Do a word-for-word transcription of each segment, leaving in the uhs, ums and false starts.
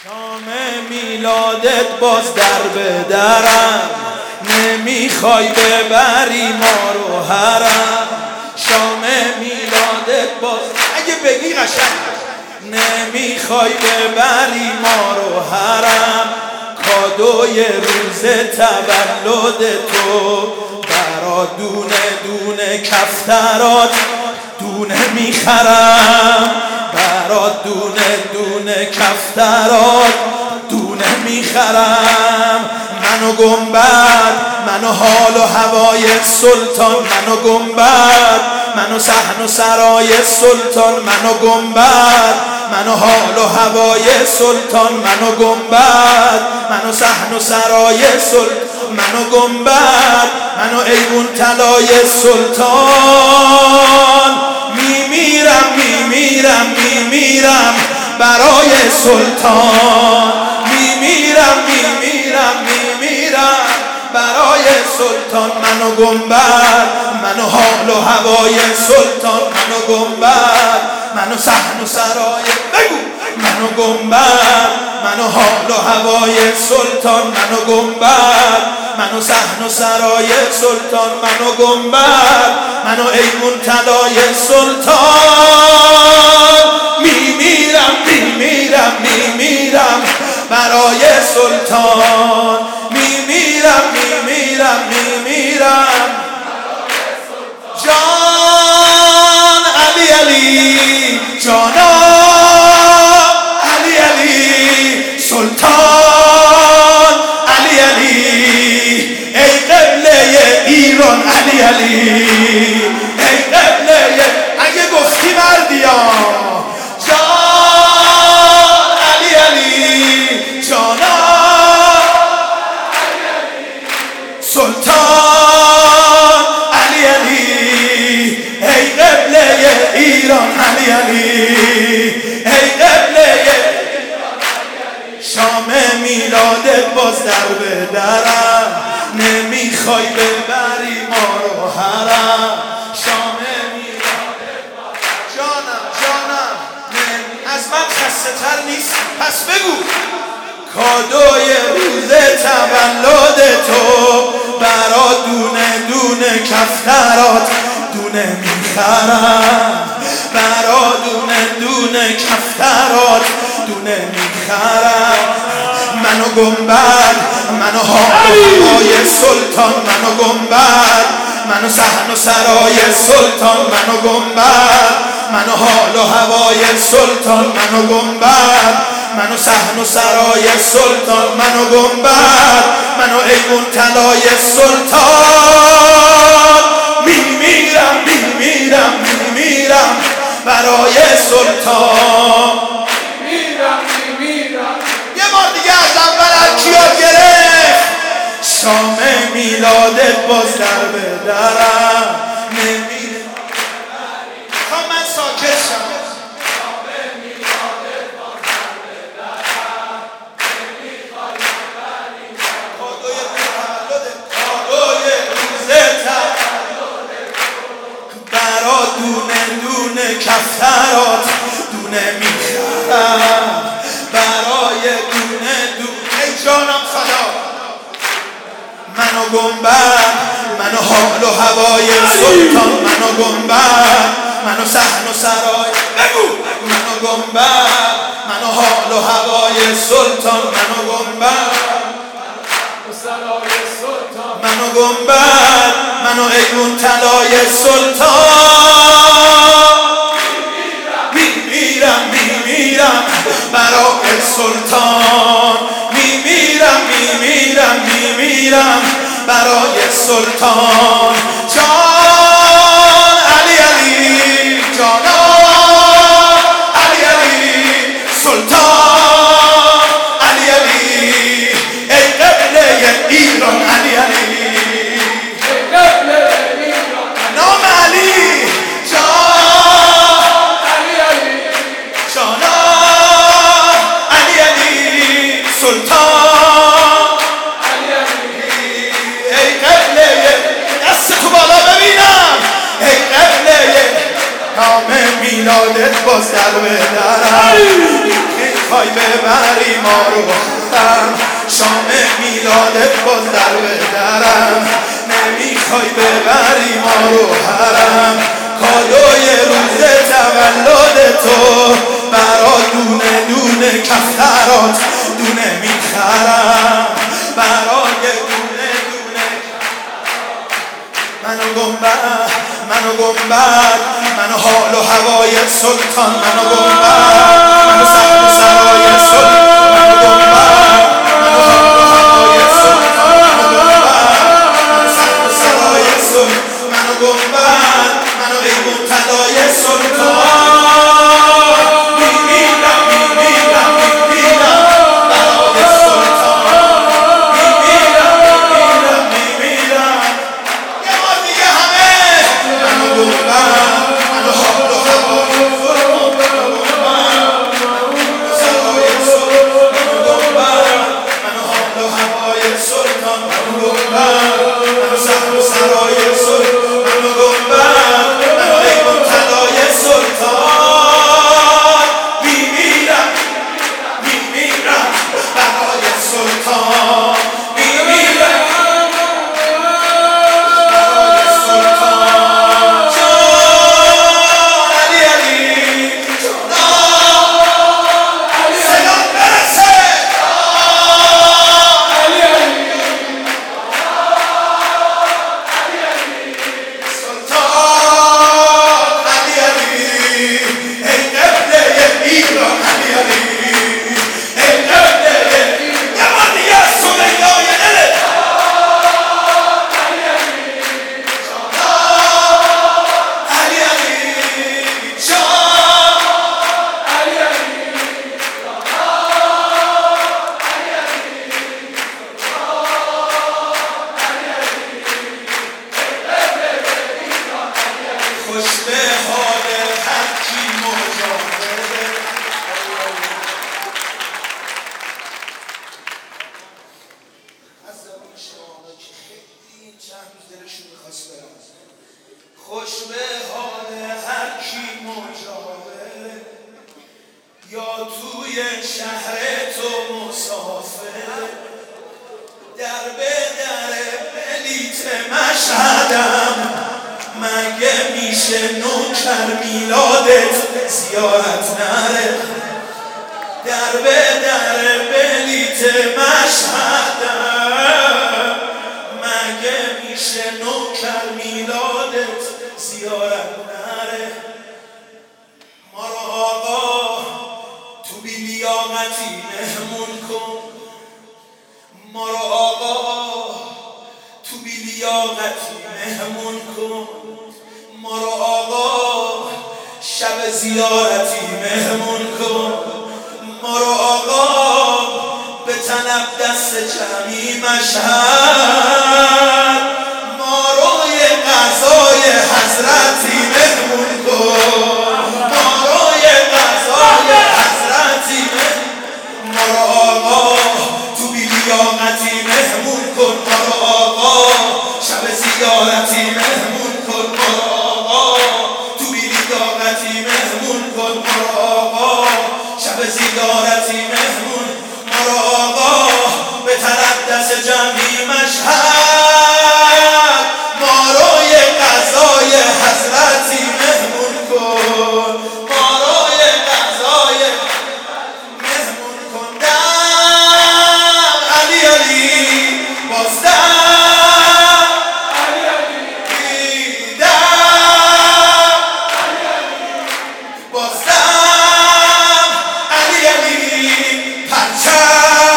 شام میلادت باز در به درم، نمیخوای ببری ما رو حرم. شام میلادت باز اگه بگی قشنگ، نمیخوای ببری ما رو حرم. کادوی روز تولد تو برا دونه دونه کفترات دونه میخرم. برا دونه دونه کفترات دونه میخرم. منو گنبد، منو حال و هوای سلطان، منو گنبد، منو صحن و سرای سلطان، منو گنبد، منو حال و هوای سلطان، منو گنبد، منو صحن و سرای سلطان، منو گنبد، منو ایوون طلای سلطان. میمیرم میمیرم میمیرم برای سلطان. میمیرم میمیرم میمیرم برای سلطان. منو گنبد، منو حال و هوای سلطان، منو گنبد، منو صحن و سرای بگو. منو گنبد، منو حال و هوای سلطان، منو گنبد، منو صحن و سرای سلطان، منو گنبد، منو ایوون طلای سلطان. میمیرم میمیرم میمیرم برای سلطان. میمیرم میمیرم میمیرم جان علی علی، جانا علی علی، سلطان علی علی، ای قبله ایران علی علی، ای قبله اگه گفتی مردیا. جان علی علی، جانا سلطان علی علی، ای قبله ایران علی علی، ای قبله. شام میلادت باز در به درم، نمیخوای ببری ما رو حرم. شام میلادت باز جانم جانم از من خسته تر نیست، پس بگو. کادوی روز تولد تو برا دونه دونه کفترات دونه میخرم. برا دونه دونه کفترات دونه میخرم. منو گنبد، منو حال و هوای سلطان، منو گنبد، منو صحن و سرای سلطان، منو گنبد، منو حال و هوای سلطان، منو گنبد، منو صحن و سرای سلطان، منو گنبد، منو ایوون طلای سلطان. میمیرم میمیرم میمیرم برای سلطان. میمیرم میمیرم. یه بار دیگه از اول کیا گرفت. شام میلادت باز در به درم، نمیرم تا من ساکت شم. دونه دونه کفترات دونه میخرم. برای دونه دونه ای جانم خدا. منو گنبد، منو حال و هوای سلطان، منو گنبد، منو صحن و سرای بگو. منو گنبد، منو حال و هوای سلطان، منو گنبد، منو گنبد، منو ایوون طلای سلطان. میمیرم میمیرم برای سلطان. میمیرم میمیرم میمیرم برای سلطان. جان علی علی، جانا علی علی، سلطان علی علی، ای قبله ایران علی علی، نام علی، جان علی علی، جانا علی علی، سلطان علی علی، ای قبله. دست تو بالا ببین. ببری ما رو حرم، شام میلادت باز در به درم، نمیخوای ببری ما رو حرم، کادوی روز تولد تو برا دونه دونه کفترات دونه میخرم، برای دونه دونه منو گنبد منو گنبد منو حال و هوای سلطان، منو گنبد منو سخت و سرای سلطان، منو گنبد منو حال و هوای سلطان، منو گنبد منو سخت و سرای سلطان، منو گنبد منو ای منتدای سلطان، میمیرم میمیرم میمیرم برای سلطان، میمیرم میمیرم میمیرم یه بار دیگه همه، منو گنبد منو حال و هوای سلطان، منو گنبد سرای سلطان، منو گنبد منو حال و هوای سلطان، منو گنبد منو سخت و سرای سلطان، منو گنبد منو ای منتدای سلطان، میمیرم میمیرم برای سلطان، میمیرم برای سلطان، جان علی علی جان صدا برسه، علی علی سلطان، علی علی ای قبله ایران، علی علی ای قبله یه بار دیگه از سمیای دلت، علی علی جان، علی علی خوش به حال هر کی مجاهده، از زبان شما که خیلی این چند روز دلشون میخواست برم، خوش به حال هر کی مجاهده، یا توی شهر تو مسافر، در به در بلیت مشهدم، مگه میشه نوکر میلادت زیارت نره، در به در بلیت مشهدم، مگه میشه نوکر میلادت زیارت نره، ما رو آقا تو بی لیاقتی مهمون کن، ما رو آقا تو بی لیاقتی مهمون کن، ما رو آقا شب زیارتی مهمون کن، ما رو آقا به طلب دست جمعی مشهد، ما رو یه غذای حضرتی مهمون کن، ما رو یه غذای حضرتی مهمون، ما رو آقا تو بی لیاقتی مهمون کن، ما رو آقا شب زیارتی مهمون کن، ما رو آقا تو بی لیاقتی مهمون کن، ما رو آقا شب زیارتی مهمون، ما رو آقا به طرف دست جمعی مشهد، ما رو یه غذای حضرتی مهمون کن، ما رو یه غذای مهمون کن، دم علی علی باز دم علی علی دم باز دم علی علی پرچم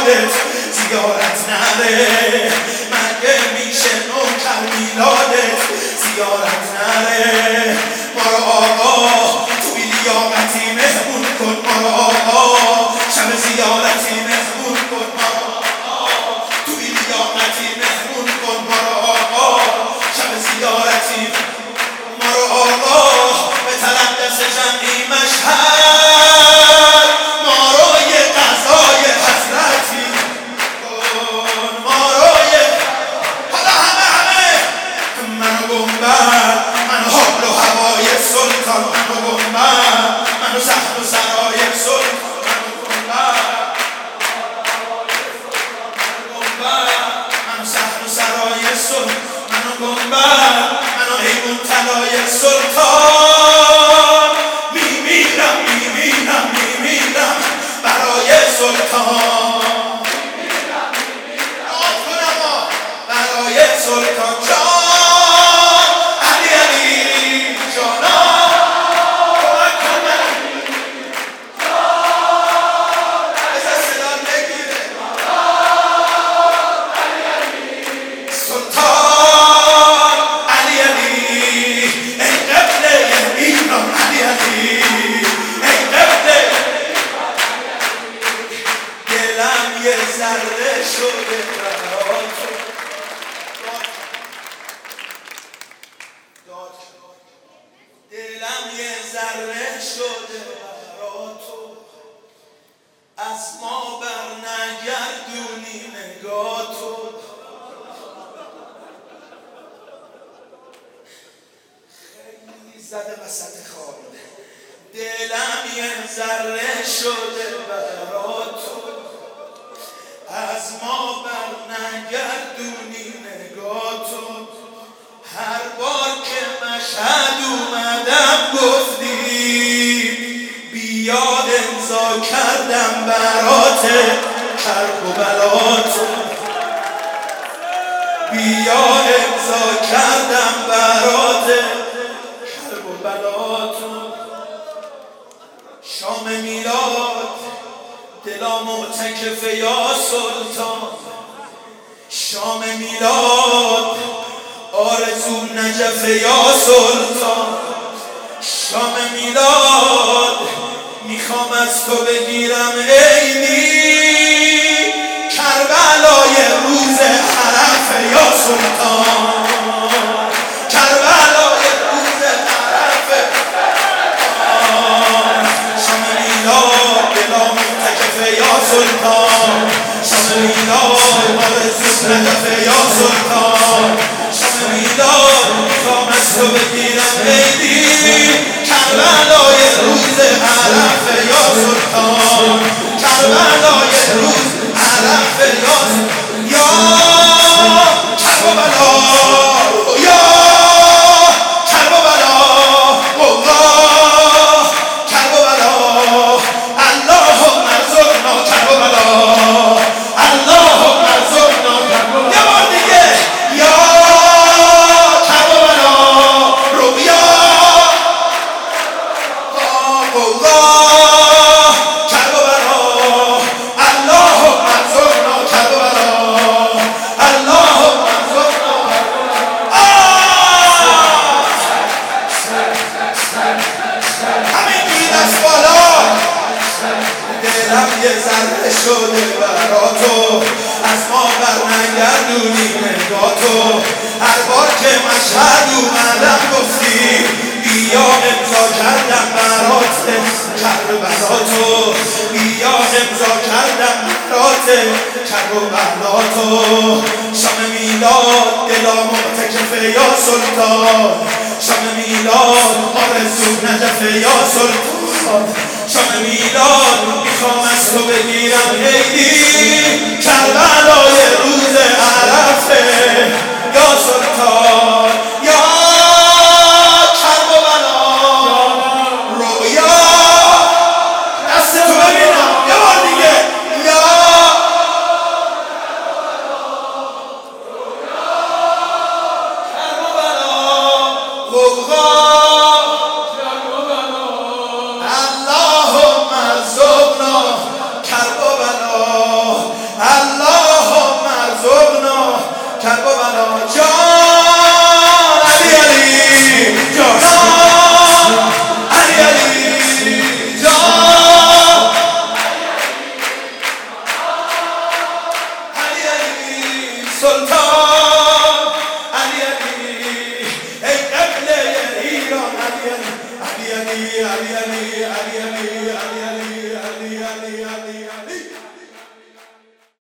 میلادت زیارت نره، مگه میشه نوکر میلادت زیارت نره. ما رو آقا توی لیاقتی مهمون کن، ما رو آقا شب زیارتی مهمون کن، ما رو آقا توی لیاقتی مهمون کن، ما رو آقا شب زیارتی، ما رو آقا به تقدس جمعی مشهد ما رو یه غذای حضرتی کن، ما رو یه حالا همه همه منو گنبد، منو حال و هوای سلطان، منو گنبد، منو صحن و سرای سلطان، منو گنبد، منو صحن و سرای سلطان، منو گنبد، منو حیوان طلای سلطان. میمیرم میمیرم میمیرم برای سلطان، برای سلطان جان علی علی جانا کمک کنم بذار صدا بگیره سلطان علی علی ای قبله ایران علی علی ای قبله، دلم یه ذره شده برات، دلم یه ذره شده برا تو، از ما بر نگردونی نگاه تو. خیلی زده وسط خواب، دلم یه ذره شده برا تو، از ما بر نگردونی نگاه تو. هر بار که مشهد اومدم گفتی بیا امضا کردم برات کرب و بلات، بیا امضا کردم برات کرب و بلات. شام میلاد دلا معتکف یا سلطان، شام میلاد آرزو نجف یا سلطان، شام میلاد میخوام از تو بگیرم عینی کربلای روز عرفه یا سلطان، کربلای روز عرفه. شام میلاد دلا معتکف یا سلطان، شام میلاد آرزو نجف یا سلطان، شام میلاد میخوام از تو بگیرم عیدی کربلای روز عرفه یا سلطان، کربلای روز عرفه یا یا کرب و بلا، یا کرب و بلا، والله کرب و بلا، اللهم ارزقنا کرب و بلا، اللهم ارزقنا کرب و بلا. یه بار دیگه یا کرب و بلا رویا، والله کرب و بلا، اللهم ارزقنا کرب و بلا، اللهم ارزقنا. همینجوری دست بالا، دلم یه ذره شده برا تو، از ما بر نگردونی نگاه تو. هر بار که مشهد اومدم گفتی بیا امضا کردم برات کرب و بلا تو، بیا امضا کردم برات کرب و بلا تو. شام میلاد دلا معتکف یا سلطان، شام میلاد آرزو نجف یا سلطان، شام میلاد میخوام از تو بگیرم عیدی کربلای روز عرفه یا سلطان، یا کرب و بلا رویا. دست تو ببینم یه بار دیگه، یا کرب و بلا غوغا، اللهم ارزقنا علی علی علی علی